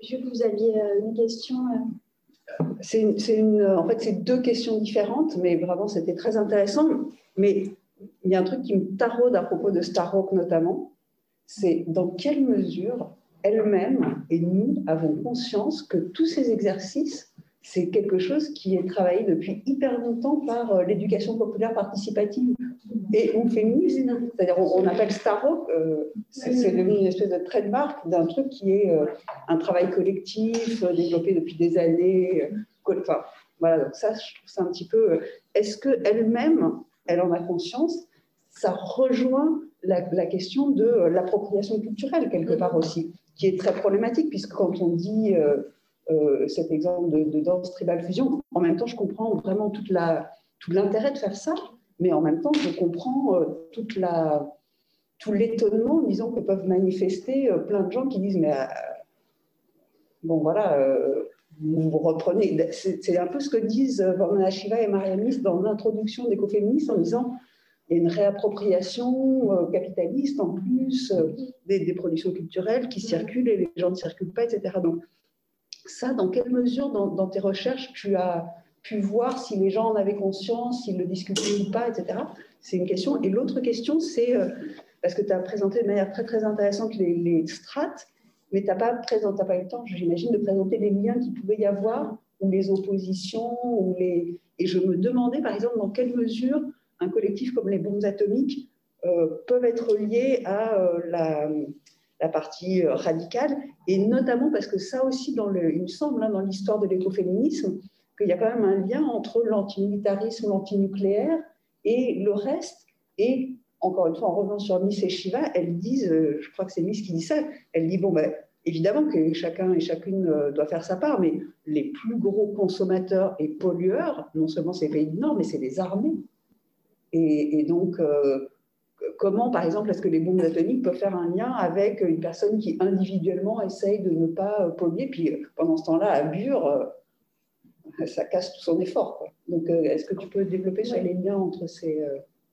Jules, vous aviez une question En fait, c'est deux questions différentes, mais vraiment, c'était très intéressant. Mais il y a un truc qui me taraude à propos de Starhawk notamment, c'est dans quelle mesure elle-même et nous avons conscience que tous ces exercices, c'est quelque chose qui est travaillé depuis hyper longtemps par l'éducation populaire participative et ou féministe. C'est-à-dire, on appelle Starhawk, c'est devenu une espèce de trademark d'un truc qui est un travail collectif développé depuis des années. Enfin, voilà, donc ça, je trouve ça un petit peu. Est-ce qu'elle-même, elle en a conscience? Ça rejoint la question de l'appropriation culturelle, quelque part aussi, qui est très problématique, puisque quand on dit cet exemple de danse tribal fusion, en même temps, je comprends vraiment tout l'intérêt de faire ça, mais en même temps, je comprends tout l'étonnement, disons, que peuvent manifester plein de gens qui disent, mais bon, voilà, vous reprenez. C'est un peu ce que disent Vandana Shiva et Mariamis dans l'introduction d'écoféministes en disant il y a une réappropriation capitaliste en plus des productions culturelles qui circulent et les gens ne circulent pas, etc. Donc, ça, dans quelle mesure, dans tes recherches, tu as pu voir si les gens en avaient conscience, s'ils le discutaient ou pas, etc. C'est une question. Et l'autre question, c'est, parce que tu as présenté de manière très, très intéressante les strates, mais tu n'as pas eu le temps, j'imagine, de présenter les liens qu'il pouvait y avoir, ou les oppositions, Et je me demandais, par exemple, dans quelle mesure un collectif comme les bombes atomiques peuvent être liés à la partie radicale, et notamment parce que ça aussi, il me semble, dans l'histoire de l'écoféminisme, qu'il y a quand même un lien entre l'antimilitarisme, l'antinucléaire et le reste. Et encore une fois, en revenant sur Miss et Shiva, elles disent, je crois que c'est Miss qui dit ça, elle dit, bon, évidemment que chacun et chacune doit faire sa part, mais les plus gros consommateurs et pollueurs, non seulement c'est les pays du Nord, mais c'est les armées. Et donc, comment, par exemple, est-ce que les bombes atomiques peuvent faire un lien avec une personne qui individuellement essaye de ne pas polluer, puis pendant ce temps-là, à Bure, ça casse tout son effort, quoi. Donc, est-ce que tu peux développer sur les liens entre ces...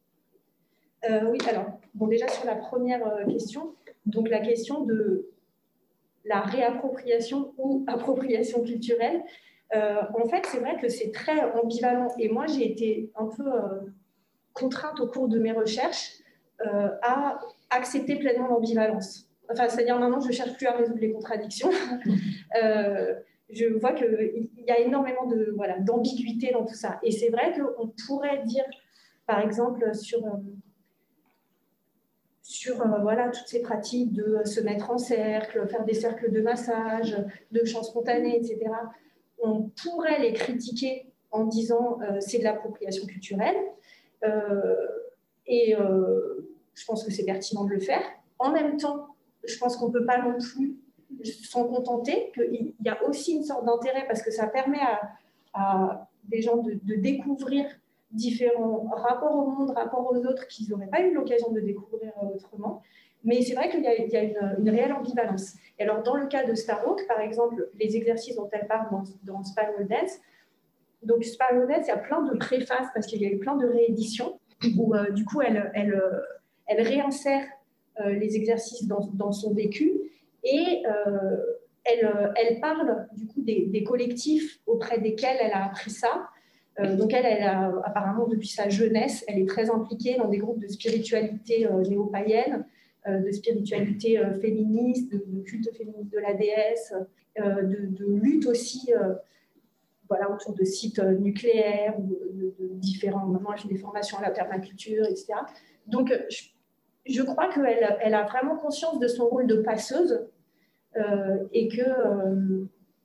Oui, alors, bon, déjà sur la première question, donc la question de la réappropriation ou appropriation culturelle, en fait, c'est vrai que c'est très ambivalent. Et moi, j'ai été un peu contrainte au cours de mes recherches à accepter pleinement l'ambivalence. Enfin, c'est-à-dire maintenant, je ne cherche plus à résoudre les contradictions. Je vois qu'il y a énormément d'ambiguïté dans tout ça. Et c'est vrai qu'on pourrait dire, par exemple, sur toutes ces pratiques de se mettre en cercle, faire des cercles de massage, de chants spontanés, etc., on pourrait les critiquer en disant c'est de l'appropriation culturelle. Je pense que c'est pertinent de le faire. En même temps, je pense qu'on ne peut pas non plus s'en contenter, qu'il y a aussi une sorte d'intérêt parce que ça permet à des gens de découvrir différents rapports au monde, rapports aux autres qu'ils n'auraient pas eu l'occasion de découvrir autrement. Mais c'est vrai qu'il y a une réelle ambivalence. Et alors, dans le cas de Starhawk, par exemple, les exercices dont elle parle dans Spiral Dance, donc Spiral Dance, il y a plein de préfaces parce qu'il y a eu plein de rééditions où du coup elle réinsère les exercices dans son vécu et elle parle du coup des collectifs auprès desquels elle a appris ça. Donc elle a apparemment depuis sa jeunesse, elle est très impliquée dans des groupes de spiritualité néo-païenne, de spiritualité féministe, de culte féministe de la déesse, de lutte aussi autour de sites nucléaires ou de différents moments, j'ai des formations à la permaculture, etc. Donc, je crois qu'elle a vraiment conscience de son rôle de passeuse et que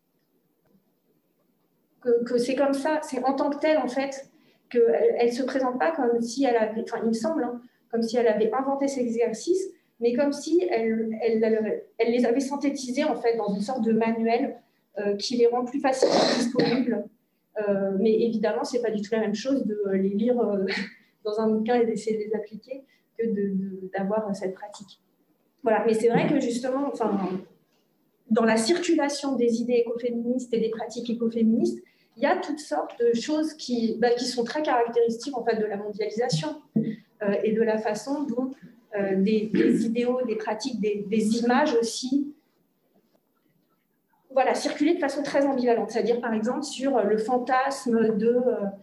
c'est comme ça, c'est en tant que telle, en fait, qu'elle ne se présente pas comme si elle avait, enfin, il me semble, comme si elle avait inventé ces exercices, mais comme si elle les avait synthétisés, en fait, dans une sorte de manuel qui les rend plus facilement disponibles. Mais évidemment, ce n'est pas du tout la même chose de les lire dans un bouquin et d'essayer de les appliquer que d'avoir cette pratique. Voilà. Mais c'est vrai que justement, dans la circulation des idées écoféministes et des pratiques écoféministes, il y a toutes sortes de choses qui sont très caractéristiques en fait, de la mondialisation et de la façon dont des idéaux, des pratiques, des images aussi voilà, circulé de façon très ambivalente. C'est-à-dire, par exemple, sur le fantasme de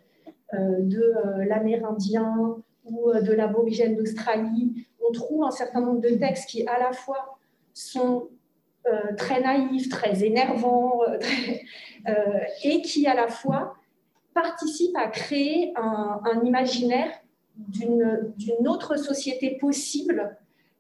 l'Amérindien ou de l'aborigène d'Australie. On trouve un certain nombre de textes qui, à la fois, sont très naïfs, très énervants, et qui, à la fois, participent à créer un imaginaire d'une autre société possible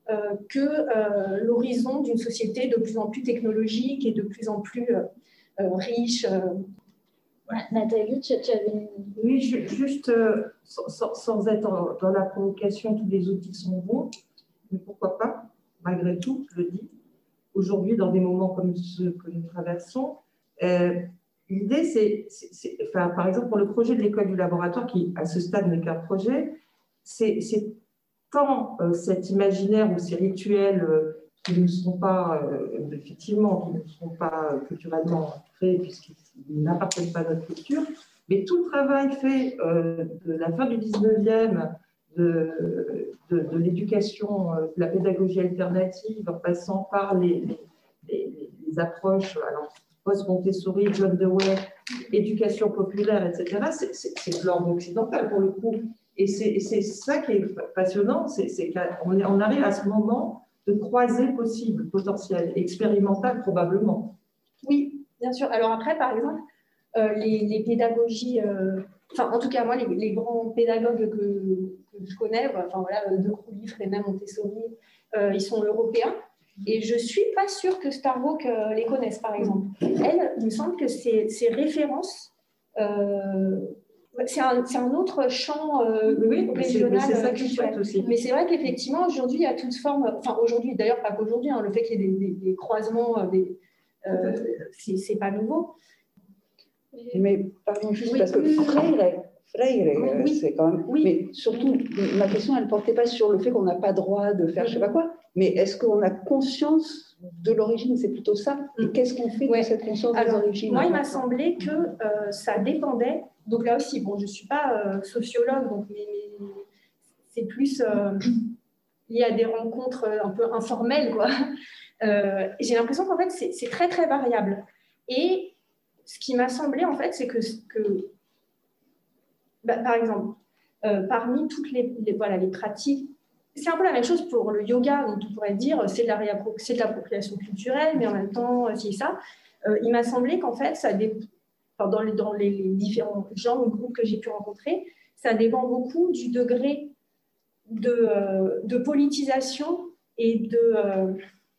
que l'horizon d'une société de plus en plus technologique et de plus en plus riche. Nathalie, tu avais une... Oui, juste sans être dans la provocation, tous les outils sont bons, mais pourquoi pas, malgré tout, je le dis, aujourd'hui, dans des moments comme ceux que nous traversons, l'idée, c'est par exemple, pour le projet de l'école du laboratoire, qui à ce stade n'est qu'un projet, c'est tant cet imaginaire ou ces rituels qui ne sont pas, effectivement, qui ne sont pas culturellement créés puisqu'ils n'appartiennent pas à notre culture, mais tout le travail fait de la fin du 19e, de l'éducation, de la pédagogie alternative, en passant par les approches post-Montessori, John Dewey, éducation populaire, etc., c'est de l'ordre occidental pour le coup. Et c'est ça qui est passionnant, c'est qu'on arrive à ce moment de croisée possible, potentiel, expérimental probablement. Oui, bien sûr. Alors après, par exemple, les pédagogies, en tout cas moi, les grands pédagogues que je connais, De Crowley, Freinet, Montessori, ils sont européens. Et je ne suis pas sûre que Starbuck les connaisse, par exemple. Elle, il me semble que ces références, c'est un autre champ régional. C'est ça qui est chouette aussi. Mais c'est vrai qu'effectivement, aujourd'hui, il y a toute forme, aujourd'hui, d'ailleurs, pas qu'aujourd'hui, le fait qu'il y ait des croisements, c'est pas nouveau. Mais pardon, juste parce que Freire, oui, c'est quand même... Oui. Mais surtout, ma question, elle ne portait pas sur le fait qu'on n'a pas droit de faire je ne sais pas quoi, mais est-ce qu'on a conscience de l'origine? C'est plutôt ça. Et qu'est-ce qu'on fait de cette conscience des origines? Moi, il m'a semblé que ça dépendait. Donc là aussi, bon, je ne suis pas sociologue, donc, mais c'est plus lié à des rencontres un peu informelles, quoi. J'ai l'impression qu'en fait, c'est très, très variable. Et ce qui m'a semblé, en fait, c'est que par exemple, parmi toutes les pratiques, c'est un peu la même chose pour le yoga, donc on pourrait dire c'est de l'appropriation culturelle, mais en même temps, c'est ça. Il m'a semblé qu'en fait, dans les différents genres ou groupes que j'ai pu rencontrer, ça dépend beaucoup du degré de politisation et de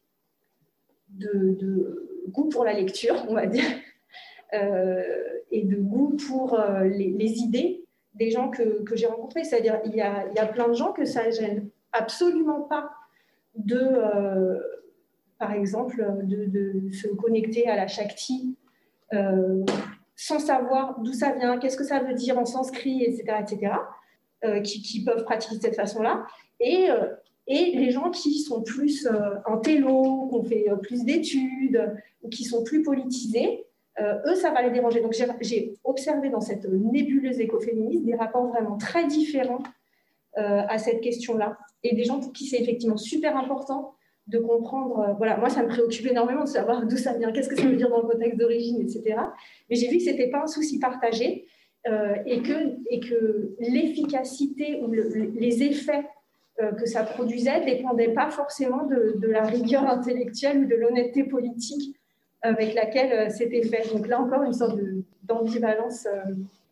goût pour la lecture, on va dire, et de goût pour les idées des gens que j'ai rencontrés. C'est-à-dire, il y a plein de gens que ça gêne absolument pas par exemple, de se connecter à la Shakti sans savoir d'où ça vient, qu'est-ce que ça veut dire en sanskrit, etc., qui peuvent pratiquer de cette façon-là. Et les gens qui sont plus intello, qui ont fait plus d'études, ou qui sont plus politisés, eux, ça va les déranger. Donc, j'ai observé dans cette nébuleuse écoféministe des rapports vraiment très différents à cette question-là. Et des gens pour qui c'est effectivement super important de comprendre. Moi, ça me préoccupe énormément de savoir d'où ça vient, qu'est-ce que ça veut dire dans le contexte d'origine, etc. Mais j'ai vu que ce n'était pas un souci partagé et que l'efficacité ou les effets que ça produisait ne dépendaient pas forcément de la rigueur intellectuelle ou de l'honnêteté politique avec laquelle c'était fait. Donc là encore, une sorte d'ambivalence